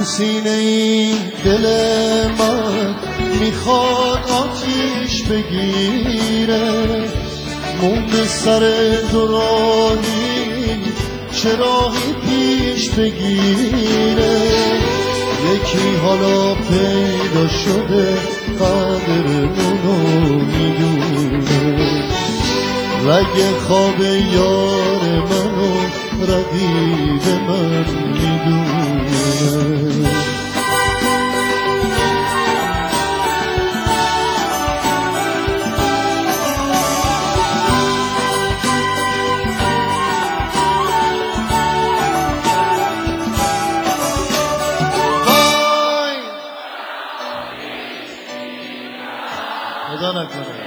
تو سینه این دل من میخواد آتیش بگیره، موم سر دوراهی چه راهی پیش بگیره. یکی حالا پیدا شده قدرمونو میدونه، رگ خواب یار منو رقیب من میدونه. خدا نکنه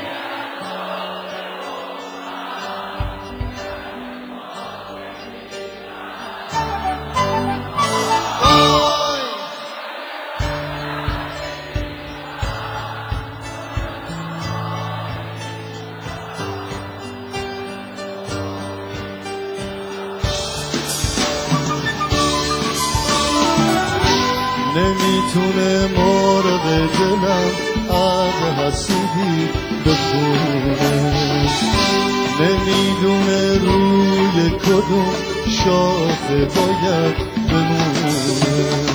نمیتونه مرغ دلم از حسودی بخونه، نمیدونه روی کدوم شاخه باید بمونه.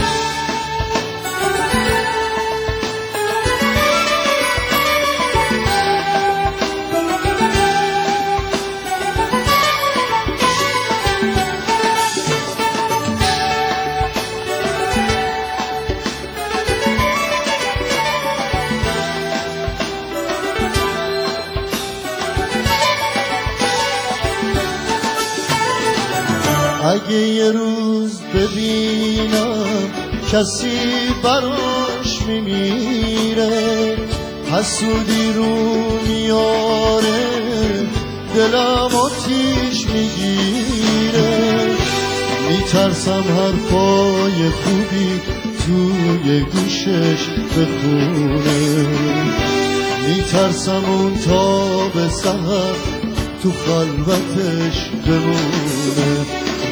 اگه یه روز ببینم کسی براش میمیره، حسودی رو میاره دلم آتیش میگیره. میترسم حرفای خوبی توی گوشش بخونه، میترسم اون تا به سحر تو خلوتش بمونه.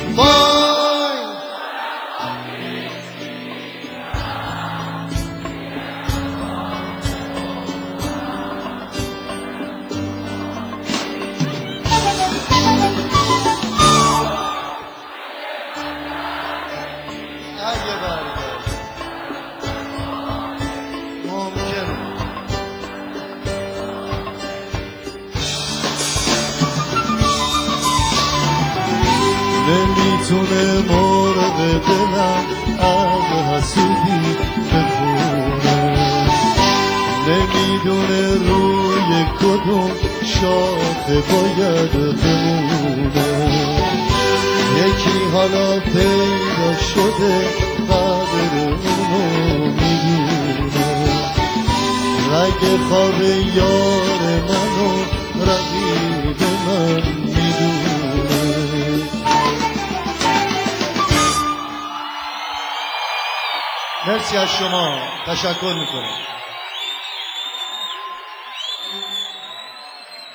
نمیتونه مرغ دلم از حسودی بخونه، نمیدونه روی کدوم شاخه باید بمونه. یکی حالا پیدا شده قدرمونو میدونه، رگ خواب یار منو رقیب من میدونه. مرسی از شما، تشکر میکنم.